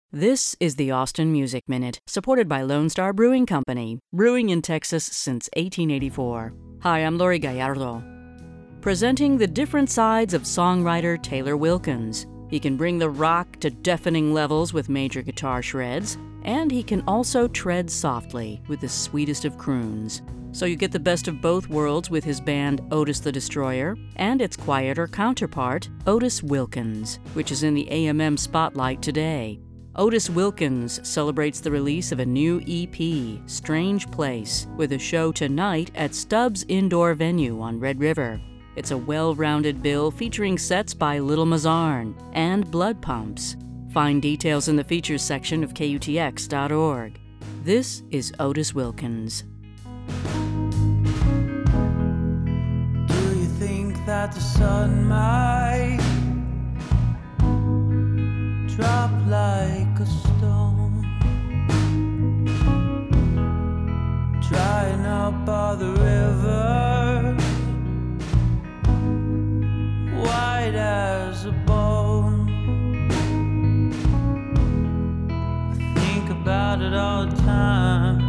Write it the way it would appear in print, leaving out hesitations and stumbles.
This is the Austin Music Minute, supported by Lone Star Brewing Company, brewing in Texas since 1884. Hi, I'm Lori Gallardo. Presenting the different sides of songwriter Taylor Wilkins. He can bring the rock to deafening levels with major guitar shreds, and he can also tread softly with the sweetest of croons. So you get the best of both worlds with his band Otis the Destroyer and its quieter counterpart, Otis Wilkins, which is in the AMM spotlight today. Otis Wilkins celebrates the release of a new EP, Strange Place, with a show tonight at Stubbs Indoor Venue on Red River. It's a well-rounded bill featuring sets by Little Mazarn and Blood Pumps. Find details in the features section of KUTX.org. This is Otis Wilkins. Do you think that the sun might drop like a stone, drying up all the rivers, white as a bone? I think about it all the time.